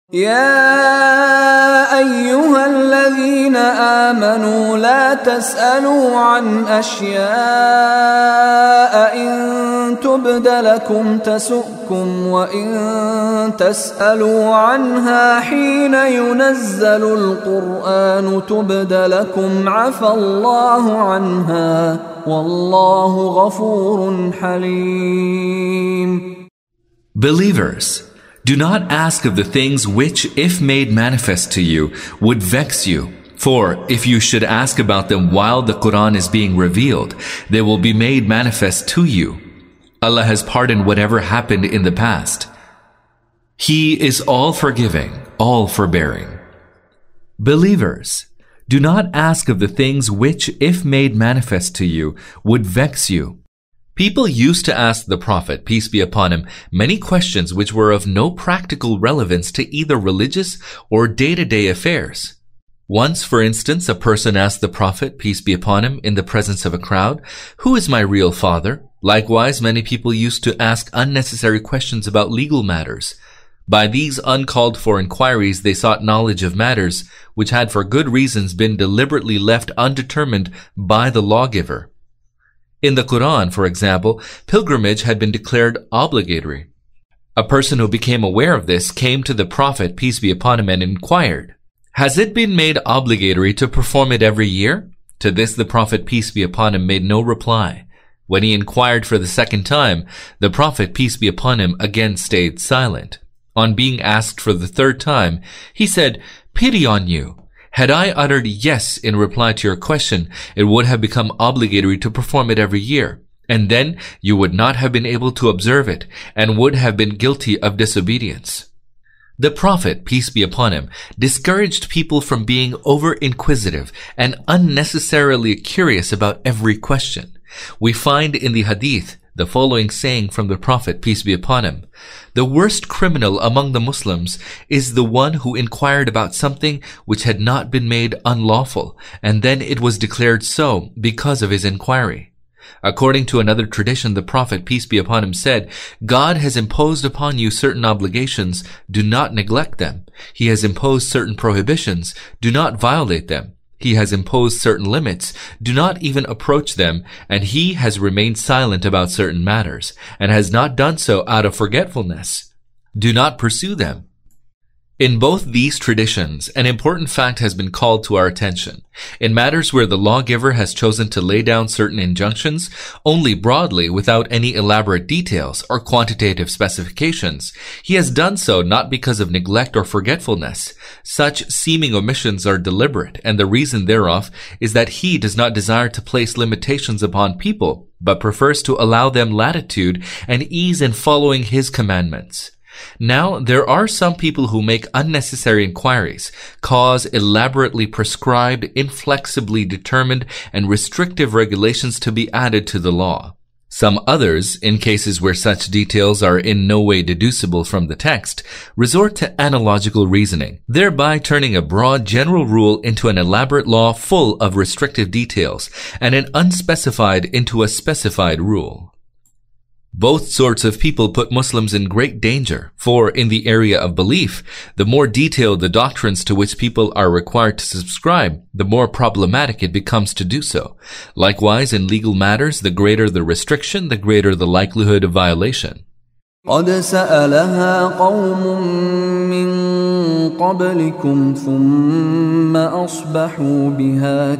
يا أيها الذين آمنوا لا تسألوا عن أشياء إن تبد لكم تسؤكم وإن تسألوا عنها حين ينزل القرآن تبد لكم عفى الله عنها والله غفور حليم. Believers, do not ask of the things which, if made manifest to you, would vex you. For if you should ask about them while the Quran is being revealed, they will be made manifest to you. Allah has pardoned whatever happened in the past. He is all forgiving, all forbearing. Believers, do not ask of the things which, if made manifest to you, would vex you. People used to ask the Prophet, peace be upon him, many questions which were of no practical relevance to either religious or day-to-day affairs. Once, for instance, a person asked the Prophet, peace be upon him, in the presence of a crowd, "Who is my real father?" Likewise, many people used to ask unnecessary questions about legal matters. By these uncalled for inquiries, they sought knowledge of matters which had for good reasons been deliberately left undetermined by the lawgiver. In the Quran, for example, pilgrimage had been declared obligatory. A person who became aware of this came to the Prophet, peace be upon him, and inquired, "Has it been made obligatory to perform it every year?" To this the Prophet, peace be upon him, made no reply. When he inquired for the second time, the Prophet, peace be upon him, again stayed silent. On being asked for the third time, he said, "Pity on you! Had I uttered yes in reply to your question, it would have become obligatory to perform it every year, and then you would not have been able to observe it, and would have been guilty of disobedience." The Prophet, peace be upon him, discouraged people from being over-inquisitive and unnecessarily curious about every question. We find in the Hadith the following saying from the Prophet, peace be upon him, "The worst criminal among the Muslims is the one who inquired about something which had not been made unlawful, and then it was declared so because of his inquiry." According to another tradition, the Prophet, peace be upon him, said, "God has imposed upon you certain obligations, do not neglect them. He has imposed certain prohibitions, do not violate them. He has imposed certain limits, do not even approach them, and he has remained silent about certain matters, and has not done so out of forgetfulness. Do not pursue them." In both these traditions, an important fact has been called to our attention. In matters where the lawgiver has chosen to lay down certain injunctions only broadly without any elaborate details or quantitative specifications, he has done so not because of neglect or forgetfulness. Such seeming omissions are deliberate, and the reason thereof is that he does not desire to place limitations upon people, but prefers to allow them latitude and ease in following his commandments. Now, there are some people who make unnecessary inquiries, cause elaborately prescribed, inflexibly determined, and restrictive regulations to be added to the law. Some others, in cases where such details are in no way deducible from the text, resort to analogical reasoning, thereby turning a broad general rule into an elaborate law full of restrictive details, and an unspecified into a specified rule. Both sorts of people put Muslims in great danger, for in the area of belief, the more detailed the doctrines to which people are required to subscribe, the more problematic it becomes to do so. Likewise, in legal matters, the greater the restriction, the greater the likelihood of violation. قد سألها قوم من قبلكم ثم أصبحوا بها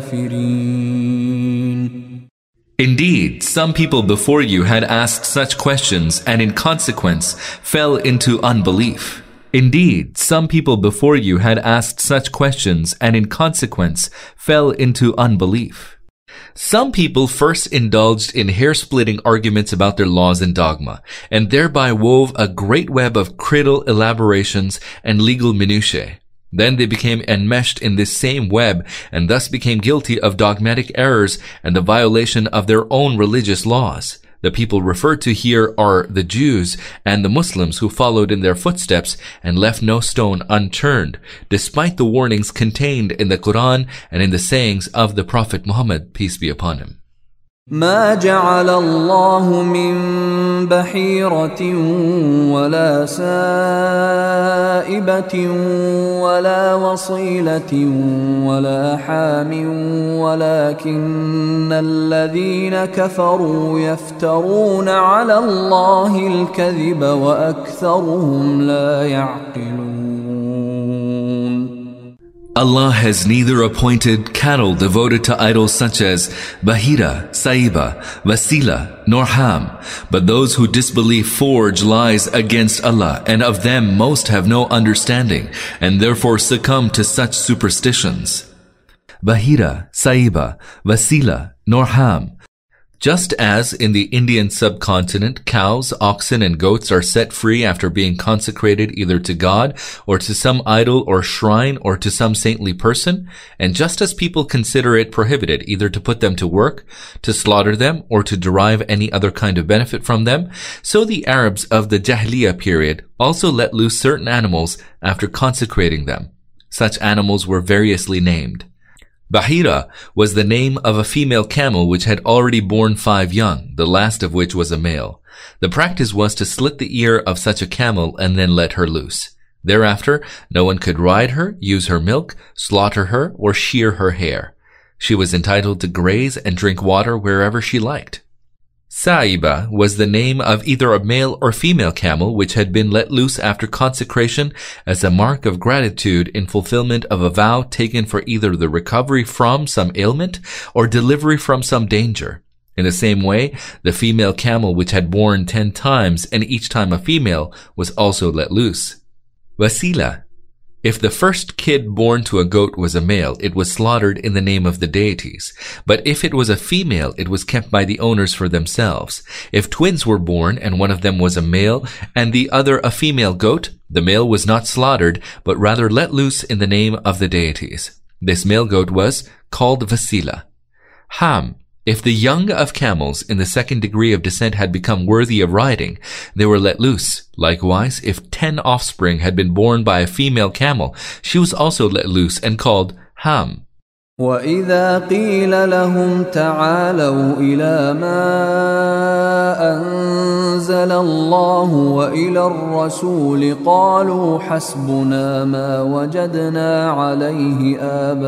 كافرين. Indeed, some people before you had asked such questions and in consequence fell into unbelief. Indeed, some people before you had asked such questions and in consequence fell into unbelief. Some people first indulged in hair-splitting arguments about their laws and dogma, and thereby wove a great web of cradle elaborations and legal minutiae. Then they became enmeshed in this same web and thus became guilty of dogmatic errors and the violation of their own religious laws. The people referred to here are the Jews and the Muslims who followed in their footsteps and left no stone unturned, despite the warnings contained in the Quran and in the sayings of the Prophet Muhammad, peace be upon him. ما جعل الله من بحيرة ولا سائبة ولا وصيلة ولا حام ولكن الذين كفروا يفترون على الله الكذب وأكثرهم لا يعقلون. Allah has neither appointed cattle devoted to idols such as Bahira, Saiba, Wasila, nor Ham, but those who disbelieve forge lies against Allah, and of them most have no understanding, and therefore succumb to such superstitions. Bahira, Saiba, Wasila, nor Ham. Just as in the Indian subcontinent, cows, oxen, and goats are set free after being consecrated either to God or to some idol or shrine or to some saintly person, and just as people consider it prohibited either to put them to work, to slaughter them, or to derive any other kind of benefit from them, so the Arabs of the Jahiliyyah period also let loose certain animals after consecrating them. Such animals were variously named. Bahira was the name of a female camel which had already borne 5 young, the last of which was a male. The practice was to slit the ear of such a camel and then let her loose. Thereafter, no one could ride her, use her milk, slaughter her, or shear her hair. She was entitled to graze and drink water wherever she liked. Saiba was the name of either a male or female camel which had been let loose after consecration as a mark of gratitude in fulfillment of a vow taken for either the recovery from some ailment or delivery from some danger. In the same way, the female camel which had borne 10 times and each time a female was also let loose. Wasila. If the first kid born to a goat was a male, it was slaughtered in the name of the deities. But if it was a female, it was kept by the owners for themselves. If twins were born and one of them was a male and the other a female goat, the male was not slaughtered, but rather let loose in the name of the deities. This male goat was called Wasila. Ham. If the young of camels in the 2nd degree of descent had become worthy of riding, they were let loose. Likewise, if 10 offspring had been born by a female camel, she was also let loose and called Ham. وَإِذَا قِيلَ لَهُمْ تَعَالَوْا إِلَى مَا أَنزَلَ اللَّهُ وَإِلَى الرَّسُولِ قَالُوا حَسْبُنَا مَا وَجَدْنَا عَلَيْهِ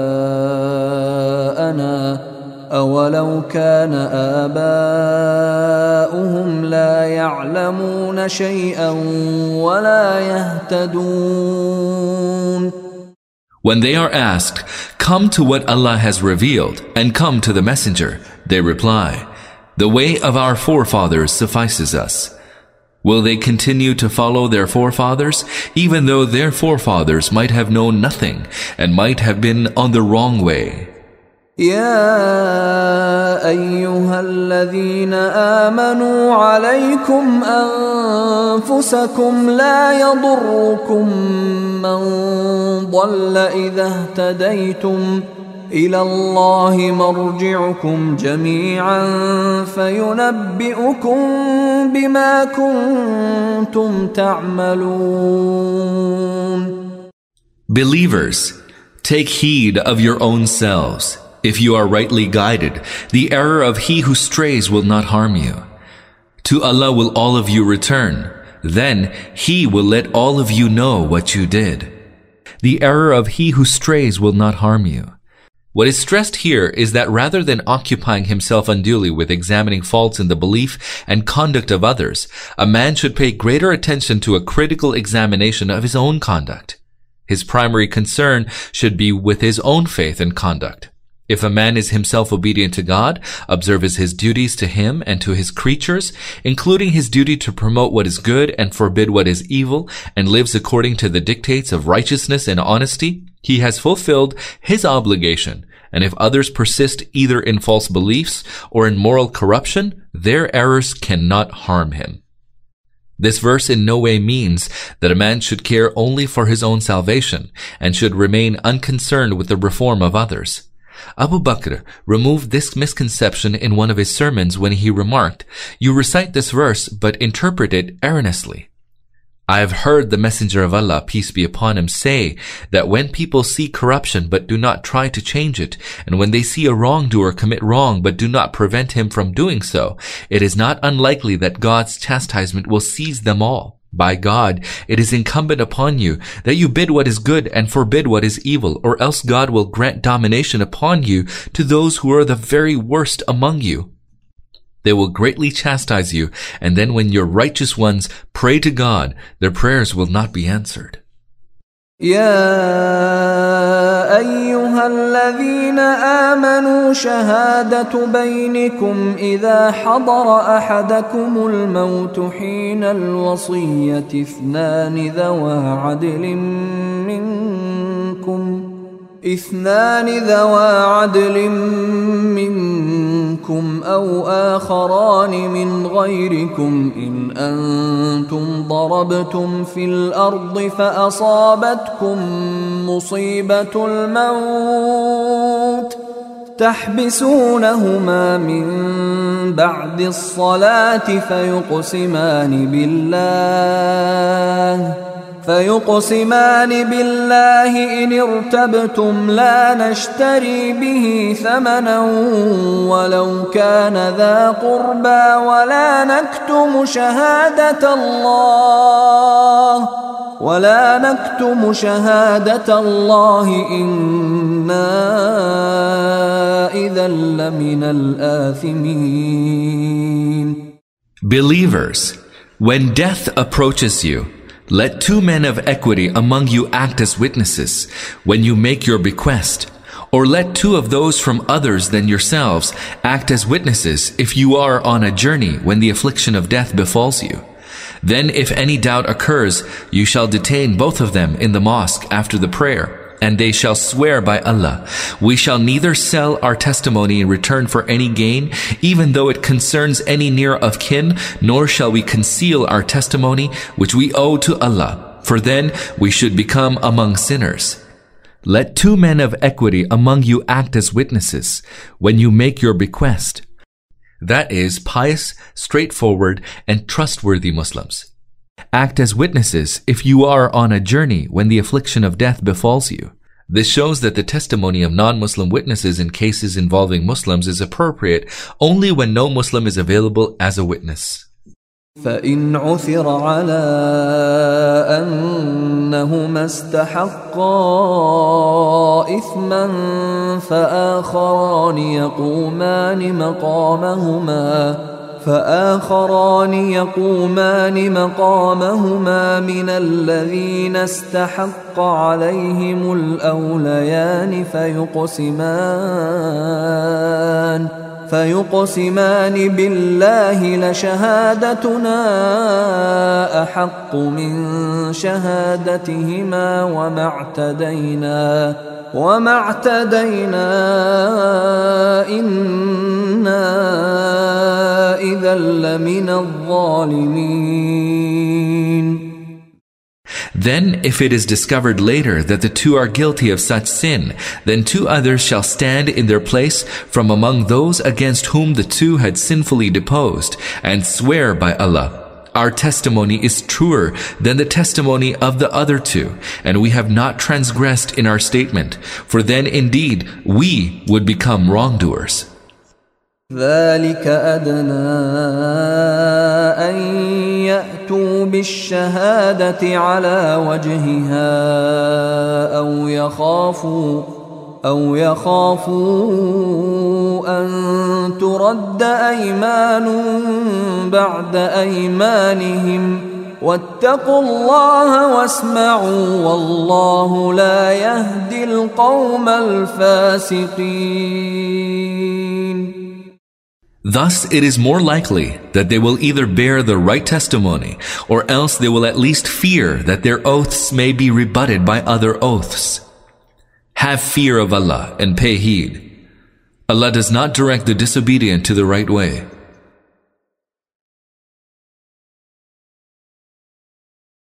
آبَاءَنَا أولو كان آباؤهم لا يعلمون شيئا ولا يهتدون. When they are asked, "Come to what Allah has revealed, and come to the Messenger," they reply, "The way of our forefathers suffices us." Will they continue to follow their forefathers, even though their forefathers might have known nothing and might have been on the wrong way? يا أيها الذين آمنوا عليكم أنفسكم لا يضركم من ضل إذا اهتديتم إلى الله مرجعكم جميعا فينبئكم بما كنتم تعملون. Believers, take heed of your own selves. If you are rightly guided, the error of he who strays will not harm you. To Allah will all of you return. Then He will let all of you know what you did. The error of he who strays will not harm you. What is stressed here is that rather than occupying himself unduly with examining faults in the belief and conduct of others, a man should pay greater attention to a critical examination of his own conduct. His primary concern should be with his own faith and conduct. If a man is himself obedient to God, observes his duties to Him and to His creatures, including his duty to promote what is good and forbid what is evil, and lives according to the dictates of righteousness and honesty, he has fulfilled his obligation. And if others persist either in false beliefs or in moral corruption, their errors cannot harm him. This verse in no way means that a man should care only for his own salvation and should remain unconcerned with the reform of others. Abu Bakr removed this misconception in one of his sermons when he remarked, "You recite this verse but interpret it erroneously." I have heard the Messenger of Allah, peace be upon him, say that when people see corruption but do not try to change it, and when they see a wrongdoer commit wrong but do not prevent him from doing so, it is not unlikely that God's chastisement will seize them all. By God, it is incumbent upon you that you bid what is good and forbid what is evil, or else God will grant domination upon you to those who are the very worst among you. They will greatly chastise you, and then when your righteous ones pray to God, their prayers will not be answered. يا أيها الذين آمنوا شهادة بينكم إذا حضر أحدكم الموت حين الوصية اثنان ذوى عدل منكم أو آخران من غيركم إن أنتم ضربتم في الأرض فأصابتكم مصيبة الموت تحبسونهما من بعد الصلاة فيقسمان بالله إن ارتبتم لا نشتري به ثمنا ولو كان ذا قربى ولا نكتم شهادة الله إنا إذا لمن الآثمين. Believers, when death approaches you, let two men of equity among you act as witnesses when you make your bequest, or let two of those from others than yourselves act as witnesses if you are on a journey when the affliction of death befalls you. Then if any doubt occurs, you shall detain both of them in the mosque after the prayer, and they shall swear by Allah, we shall neither sell our testimony in return for any gain, even though it concerns any near of kin, nor shall we conceal our testimony which we owe to Allah, for then we should become among sinners. Let two men of equity among you act as witnesses when you make your bequest. That is, pious, straightforward, and trustworthy Muslims. Act as witnesses if you are on a journey when the affliction of death befalls you. This shows that the testimony of non-Muslim witnesses in cases involving Muslims is appropriate only when no Muslim is available as a witness. فإن عثر على أنهما استحقا إثما فآخران يقومان مقامهما من الذين استحق عليهم الأوليان فيقسمان بالله لشهادتنا أحق من شهادتهما وما اعتدينا إنا إذا لمن الظالمين. Then if it is discovered later that the two are guilty of such sin, then two others shall stand in their place from among those against whom the two had sinfully deposed, and swear by Allah, our testimony is truer than the testimony of the other two, and we have not transgressed in our statement, for then indeed we would become wrongdoers. ذلك أدنى أن يأتوا بالشهادة على وجهها أو يخافوا أن ترد أيمان بعد أيمانهم واتقوا الله واسمعوا والله لا يهدي القوم الفاسقين. Thus it is more likely that they will either bear the right testimony, or else they will at least fear that their oaths may be rebutted by other oaths. Have fear of Allah and pay heed. Allah does not direct the disobedient to the right way.